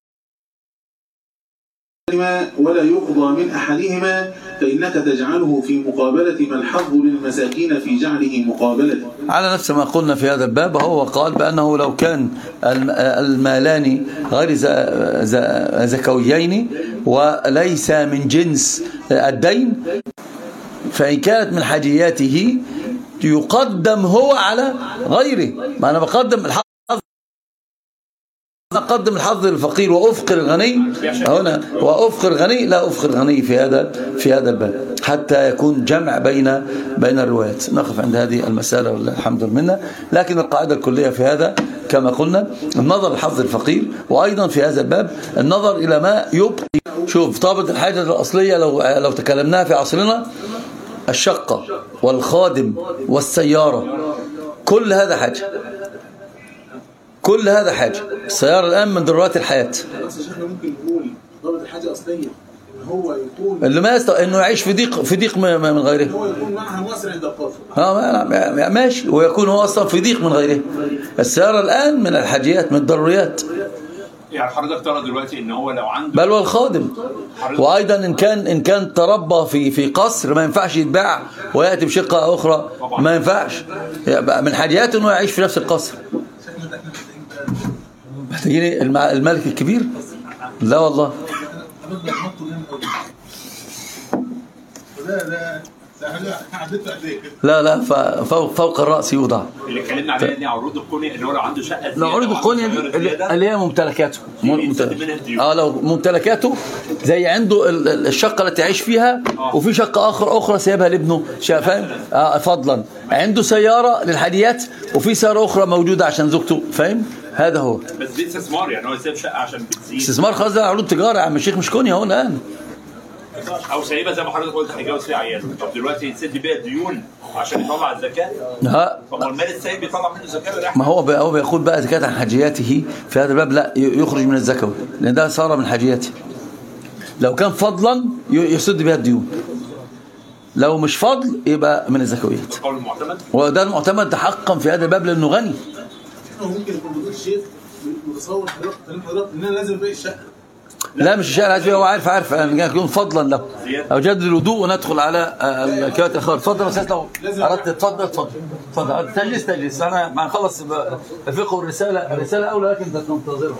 ولا يقضى من أحدهما فإنك تجعله في مقابلة ما الحظ للمساكين في جعله مقابلة. على نفس ما قلنا في هذا الباب. هو قال بأنه لو كان المالان غير زكويين وليس من جنس الدين فإن كانت من حاجياته يقدم هو على غيره. ما أنا بقدم الحظ نقدم الحظ للفقير وأفقر الغني هنا، وأفقر الغني لا أفقر الغني في هذا في هذا الباب حتى يكون جمع بين بين الروايات. نقف عند هذه المسألة والحمد لله. لكن القاعدة الكلية في هذا كما قلنا النظر لحظ الفقير، وأيضا في هذا الباب النظر إلى ما يبقي. شوف طابة الحاجة الأصلية لو لو تكلمناها في عصرنا الشقة والخادم والسيارة، كل هذا حاجة، كل هذا حاجة. السيارة الآن من ضرورات الحياة. احنا ممكن نقول ضابط الحاجة أصلية إن هو يكون اللي ما يست... إنه يعيش في ضيق في ضيق من غيره. هو يكون معها مصر عند القاضي. اه ماشي، ويكون هو أصلا في ضيق من غيره. السيارة الآن من الحاجيات من الضروريات. يعني حضرتك ترى دلوقتي إن هو لو عنده بل والخادم، وأيضا إن كان إن كان تربى في في قصر ما ينفعش يتباع ويأتي بشقة أخرى، ما ينفعش. من حاجياته إنه يعيش في نفس القصر. محتاجين الملك الكبير؟ لا والله. لا لا فوق فوق الرأس يوضع. اللي اتكلمنا عليها دي عروض القنية اللي هو لو عنده شقة زيادة. لو عروض القنية اللي هي ممتلكاته. اه لو ممتلكاته زي عنده الشقة التي يعيش فيها وفي شقة أخرى أخرى سيبها لابنه، فاهم؟ اه فضلا. عنده سيارة للحديات وفي سيارة أخرى موجودة عشان زوجته، فاهم؟ هذا هو. بس دي استثمار، يعني هو سايب شقة عشان بتزيد. استثمار خلاص، ده عروض تجارة يا عم الشيخ، مش كونيا هو الآن. او سايبها زي ما حضرتك قلت هيجوز فيها عياله. طب دلوقتي يسد بيها الديون عشان يطلع الزكاه. لا طب المال السايب بيطلع منه زكاه. ما هو هو بياخد بقى زكاه عن حاجياته في هذا الباب، لا يخرج من الزكاه لان ده صار من حاجياته. لو كان فضلا يسد بها الديون، لو مش فضل يبقى من الزكويات. قول المعتمد، وده المعتمد حقا في هذا الباب لانه غني. ممكن يكون بيقول الشيخ متصور حضرتك حضرتك ان انا لازم ابيع الشقه. لا مش الشارع عايز، هو عارف عارف ان يكون فضلا له او جدد الوضوء وندخل على الكوات الاخر. اتفضل يا استاذ لو اردت تتفضل اتفضل اتفضل تجلس تجلس. انا ما نخلص الفقه والرساله، الرساله اولى لكن انت تنتظرها.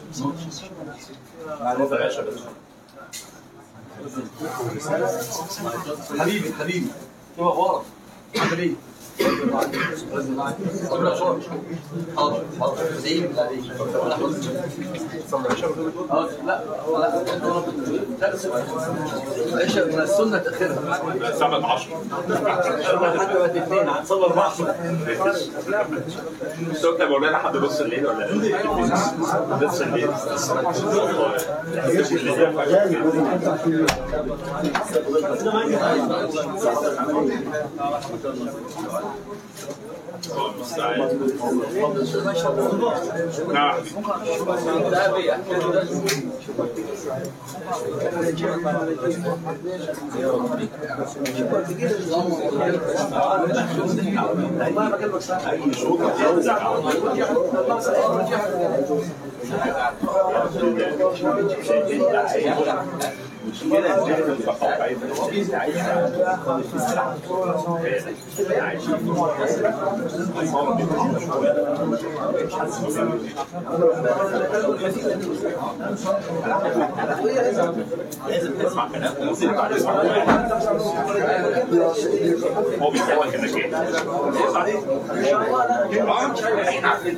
حبيبي حبيبي كيف اخبارك؟ عامل ايه؟ حاضر حاضر زين لا لا العشاء من السنة تأخيرها الساعة عشرة حتى وقت اثنين هنصلي أربعة شفت يا مولانا حد نص الليل ولا نص الليل؟ نعم مشكلة ان احنا الثقافة عايزة لازم تسمع كلام وتسمع عليه هو بيسألك انك ايه؟ احنا عارفين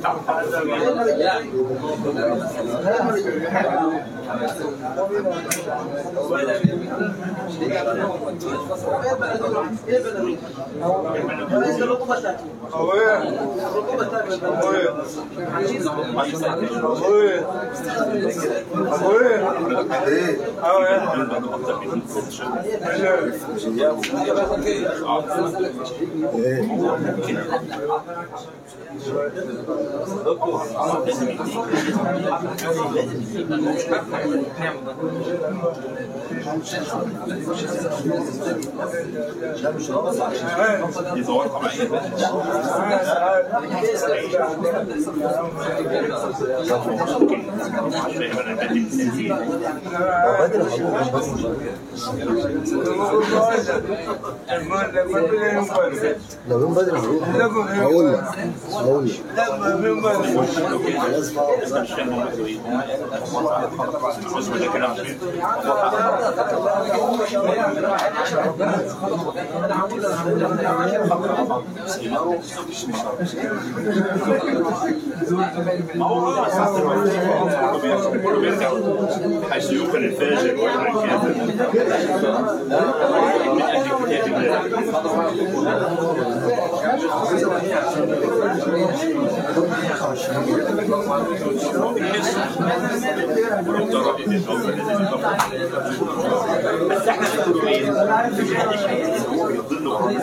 يدور طبيعي لو يوم بدري هقول لك هقول لك حيث يمكن الفاجر والكافر من اجل كتاب بس احنا متفقين يضلوا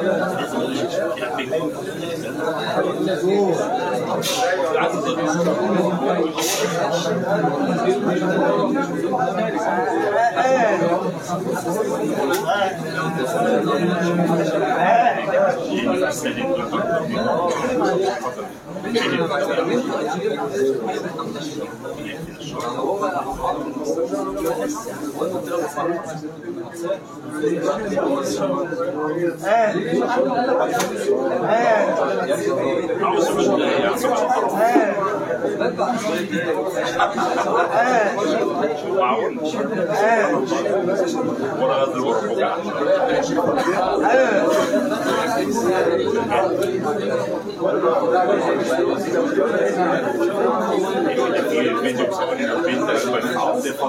ولا غزل ورفوع الفيديو بسوالين البنت عاطفة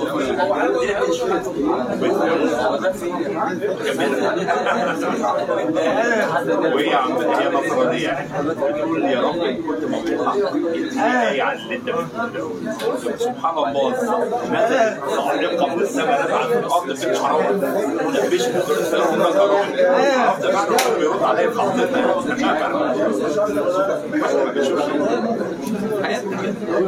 وهي عم هي نصرانية بتقول يا رب كنت مطلع الآية عن اللي انت بتقوله سبحان الله ماذا تعلق بالسماء نبعث في الأرض في الحرام ونبش بثلث النظر عرفت بعد ما بيرد عليه بحضرتنا ما بيشوفش حياتنا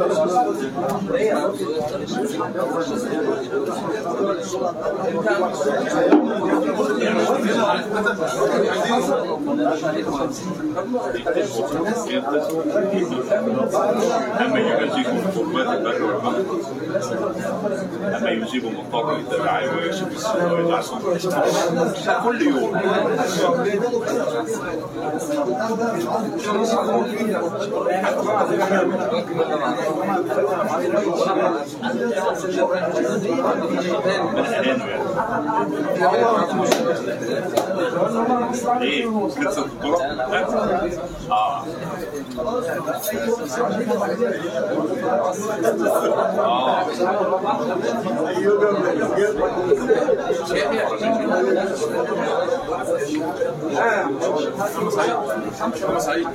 أما يجيبوا قربات البر والبحر أما يجيبوا مضطر الدلع ويكشف السنة ويجعصهم كل يوم ليه؟ قصة الطرق؟ اه اه سعيد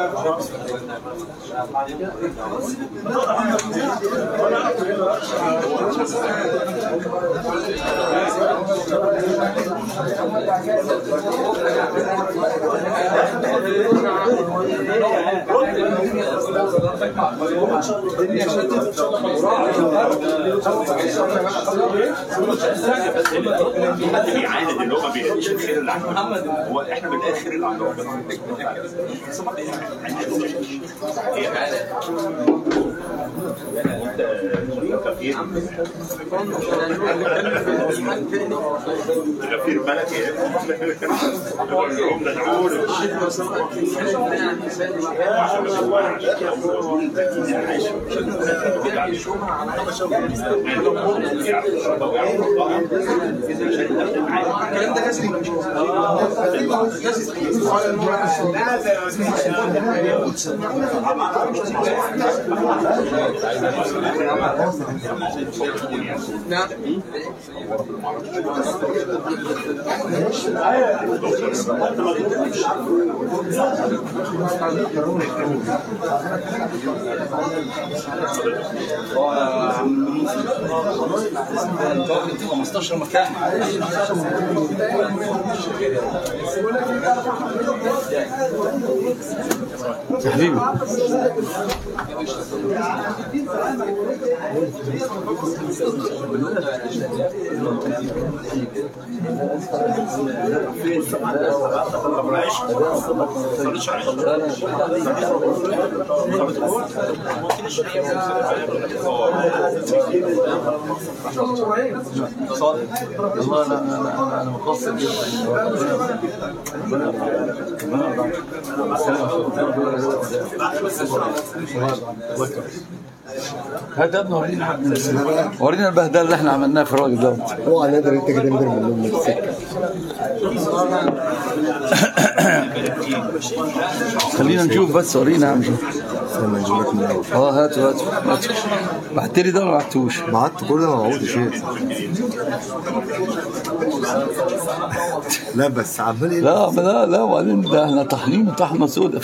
حد بيعاند اللي هو ما بيلاقيش الخير اللي عنده هو احنا بالاخر اللي عنده ربنا غفير ملكي الكلام ده كسري نعم خمستاشر مكان يا حبيبي والله انا انا انا مقصر هات يا ابني ورينا ورينا البهدله اللي احنا عملناها في الراجل ده. اوعى نقدر انت كده نقدر من السكه. خلينا نشوف بس ورينا يا عم. استنى نجيب لك من الاول. اه هاتوا هاتوا هاتوا. بعت لي ده ولا ما بعتوش؟ بعت كل ده ما بعودش ايه. لا بس عمال ايه؟ لا لا لا وبعدين ده احنا طحنين طحنه سوداء.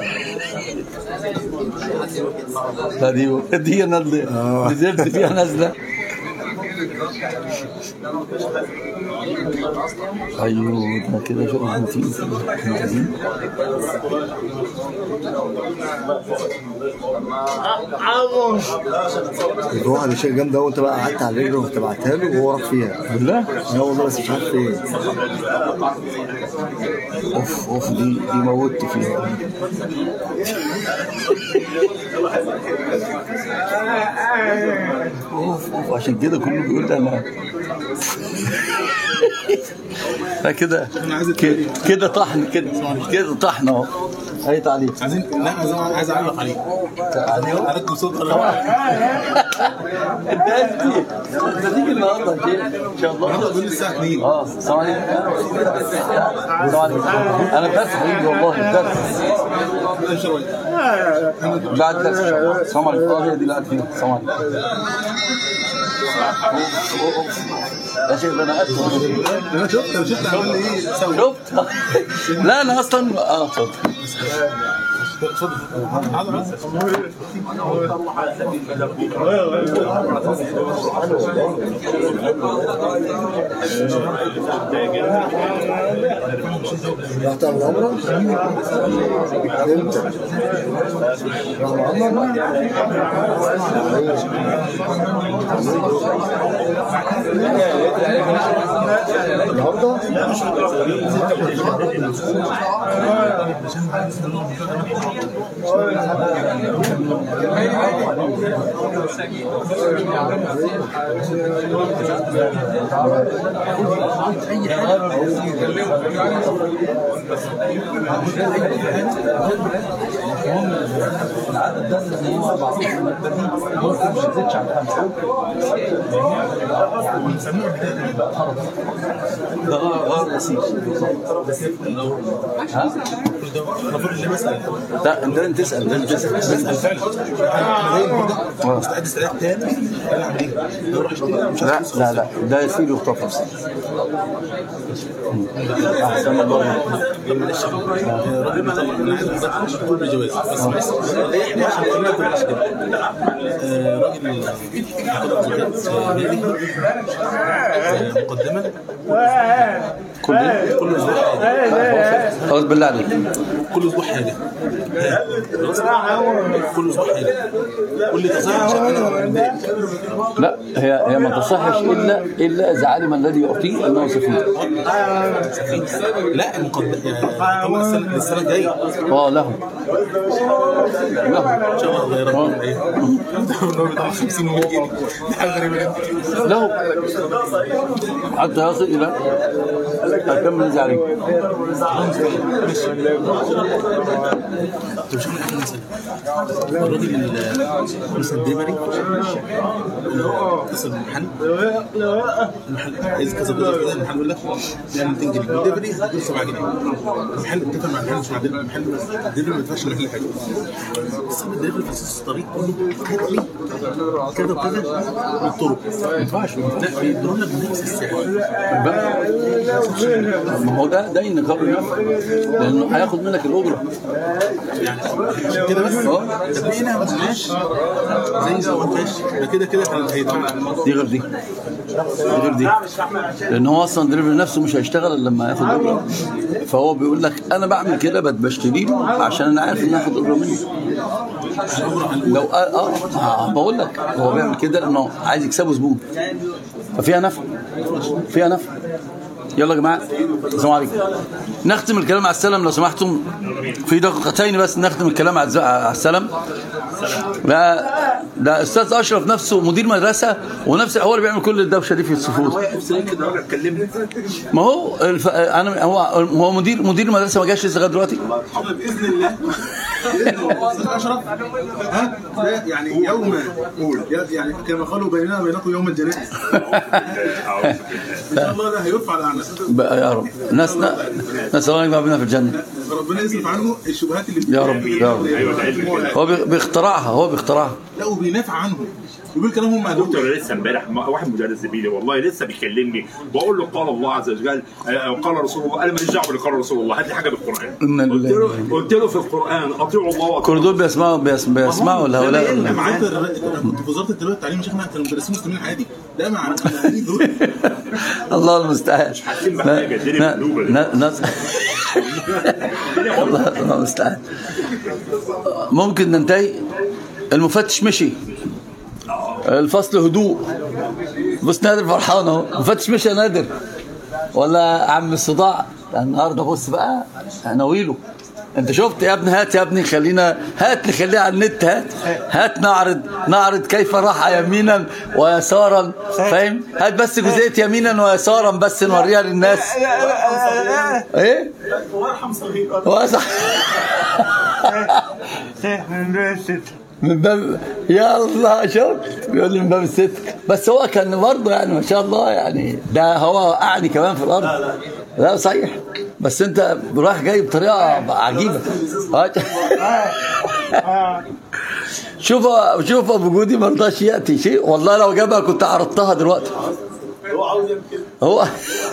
هذه دي نازله نزلت فيها نازله. ايوه ده كده شغل متين. الروح على شيء جامده وانت بقى قعدت على رجله وانت بعتها له وهو راح فيها. بالله؟ لا والله بس مش عارف ايه. اوف اوف دي دي موتت فيها. اوف اوف عشان كده كله بيقول لي انا لا كده كده طحن كده كده طحن اهو. اي تعليق عايزين لا عايز عايز اعلق عليه عليه عليكم صوت انت قلت انت تيجي النهارده ان شاء الله. النهارده بقول الساعه اتنين. اه السلام عليكم. السلام عليكم. انا بدرس حبيبي والله بدرس بعد درس. السلام عليكم. اه هي دي اللي قاعد فيها. السلام عليكم يا شيخ. ده انا قلت انا شفت انا شفت عمل ايه شفت. لا انا اصلا اه اتفضل. رحت على العمره؟ امتى؟ رحت النهارده؟ العدد ده اللي هو أربعتاشر ممكن ما يزيدش عن خمسة. ده غير بسيط. ها؟ لا انت انت تسال انت تسال بسال فعلا مستعد استعداد تاني. لا لا لا ده يسيل يخطف. احسن الله. لما نشتغل الراجل طبعا انا عايز اقول بالجواز بس بس ايه عشان كلنا كنا كده راجل مقدما كل كل اسبوع خلاص بالله عليك كل اسبوع حاجه كل اسبوع حاجه قول لي تصحيح انا لا هي هي ما تصحش الا الا اذا علم الذي يعطيه انه سفيه. لا المقدم يعني السنه الجايه اه له ان شاء الله الله يرحمه ايه خمسين ومية جنيه دي حاجه غريبه جدا. له حتى يصل الى اكمل نزعلي. مش احنا احنا مثلا الراجل اللي مثلا ديليفري اتصل بالمحل المحل عايز كذا كذا كذا المحل يقول لك يعني مئتين جنيه الديليفري هتدفع سبعة جنيه. المحل اتفق مع المحل مش مع المحل الديليفري ما يدفعش المحل حاجه بس الديليفري في اساس الطريق كله هات لي كذا وكذا من الطرق ما ينفعش لا بيدوا لك بنفس السعر. ما هو ده دين قبل لانه هياخد منك الاجره يعني كده بس. طب ليه ما عملناش زي زمان كاش ده كده كده كان هيدفع دي غير دي دي غير دي لان هو اصلا دليفري نفسه مش هيشتغل الا لما ياخد اجره. فهو بيقول لك انا بعمل كده بشتري له عشان انا عارف ان هاخد اجره منه. لو اه اه بقول لك هو بيعمل كده لانه عايز يكسبه زبون ففيها نفع فيها نفع. يلا يا جماعه السلام عليكم. نختم الكلام على السلام لو سمحتم في دقيقتين بس. نختم الكلام على السلام. لا ده استاذ اشرف نفسه مدير مدرسه ونفسه هو اللي بيعمل كل الدوشه دي في الصفوف. ما هو الف... انا هو هو مدير مدير المدرسه ما جاش لسه لغايه دلوقتي. باذن الله استاذ اشرف ها يعني يوم قول يعني كما قالوا بيننا وبينكم يوم الجنائز ان شاء الله ده هيرفع العنف يا رب. ناس ناس الله يجمع بينا في الجنه. ربنا يصرف عنه الشبهات اللي يا رب يا رب. هو بيخترعها هو بيخترعها لا وبينافع عنه يقول كلامهم مع دكتور. لسه امبارح واحد مدرس زميلي والله لسه بيكلمني بقول له قال الله عز وجل قال رسول الله. انا ماليش دعوه باللي قال رسول الله هات لي حاجه بالقران. قلت له قلت له في القران اطيعوا الله واطيعوا كل دول بيسمعوا بيسمعوا ولا هؤلاء كنت في وزاره التربيه والتعليم يا شيخنا كانوا مدرسين مسلمين عادي لا مع دول الله المستعان. حاسين بحاجه الدنيا مقلوبه الله المستعان. ممكن ننتهي. المفتش مشي الفصل هدوء. بص نادر فرحان اهو. المفتش مشي يا نادر ولا عم الصداع النهارده. بص بقى ناويله انت شفت يا ابني. هات يا ابني خلينا هات نخليها على النت. هات هات نعرض نعرض كيف راح يمينا ويسارا فاهم. هات بس جزئيه يمينا ويسارا بس نوريها للناس. ايه وارحم صغير من باب يلا شفت بيقول لي من باب الست. بس هو كان برضه يعني ما شاء الله يعني ده هو وقعني كمان في الارض. لا صحيح بس انت رايح جاي بطريقه عجيبه. شوف شوف ابو جودي ما رضاش ياتي شيء والله لو جابها كنت عرضتها دلوقتي. هو عاوز يعمل كده هو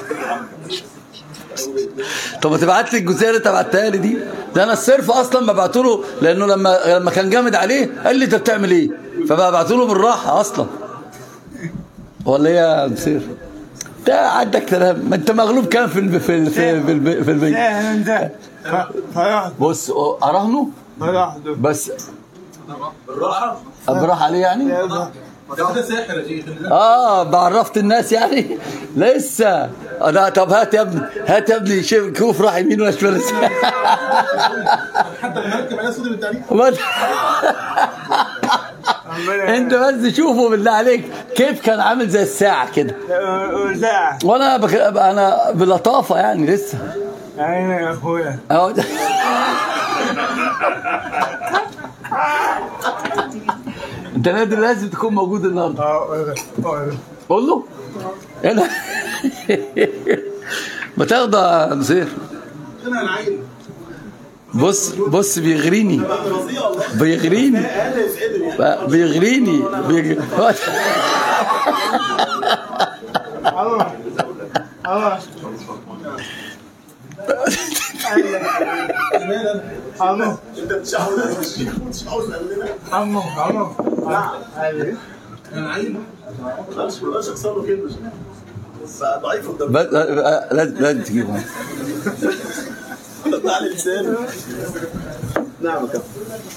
طب ما تبعت لي الجزئيه اللي تبعتها لي دي. ده انا الصرف اصلا ببعته له لانه لما لما كان جامد عليه قال لي انت بتعمل ايه فببعته له بالراحه اصلا. ولا ايه يا بصير ده عندك كلام. ما انت مغلوب كام في الب... في ال... في الب... في البيت. بص اراهنه بس بالراحه بالراحه عليه يعني. ده ساحر يا شيخ. اه بعرفت الناس يعني لسه. انا طب هات يا ابني هات يا ابني شوف كوف راح يمين ولا شمال. حتى لما ركب عليه صوت بالتعليم انت بس شوفه بالله عليك كيف كان عامل زي الساعه كده. وانا بك... انا بلطافه يعني لسه. ايوه يا اخويا اهو انت نادر لازم تكون موجود النهارده. قول له انا ما تاخد يا نصير. بص بص بيغريني بيغريني بيغريني بيغريني الله الله الله انت مش عاوز مش عاوز عمو عمو انا عيل مش مش اكسر له كلمه بس ضعيف قدام لازم لازم تجيبه على لسانه. نعم كده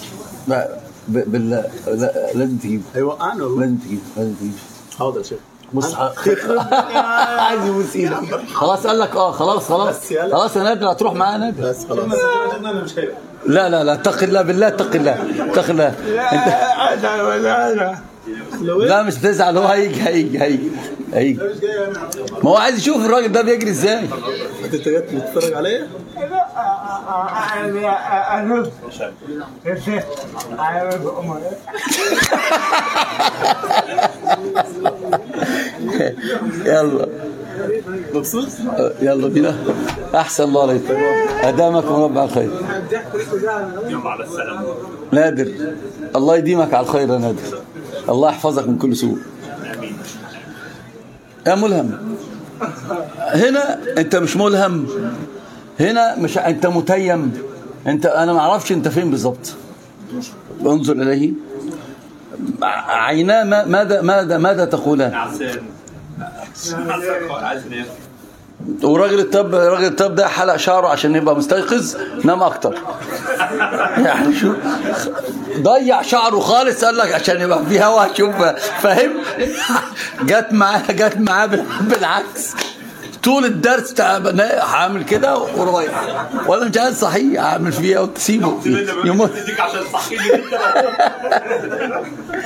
لا بالله لازم تجيبه. هيوقعنا لازم تجيبه لازم تجيبه. حاضر يا شيخ. بص عايز يبوس ايدك. خلاص قال لك اه خلاص خلاص خلاص يا نادر هتروح معاه نادر. بس خلاص لا لا لا اتق الله بالله اتق الله اتق الله انت. لا مش تزعل هو هيجي هيجي هيجي هيجي. ما هو عايز يشوف الراجل ده بيجري ازاي. انت جاي تتفرج عليا؟ يلا مبسوط؟ يلا بينا. احسن الله عليك ادامكم رب على الخير. يلا على السلامه نادر الله يديمك على الخير يا نادر. الله يحفظك من كل سوء. يا ملهم هنا انت مش ملهم. هنا مش انت متيم. انت انا ما اعرفش انت فين بالظبط. انظر اليه عيناه ماذا ماذا ماذا تقولان؟ عسان عسان وراجل الطب راجل الطب ده حلق شعره عشان يبقى مستيقظ نام اكتر. يعني شو ضيع شعره خالص قال لك عشان يبقى فيه هوا. شوف فاهم جت معاه جت معاه بالعكس. طول الدرس هعمل كده ورايح ولا مش عايز صحيح هعمل فيها وتسيبه يموت.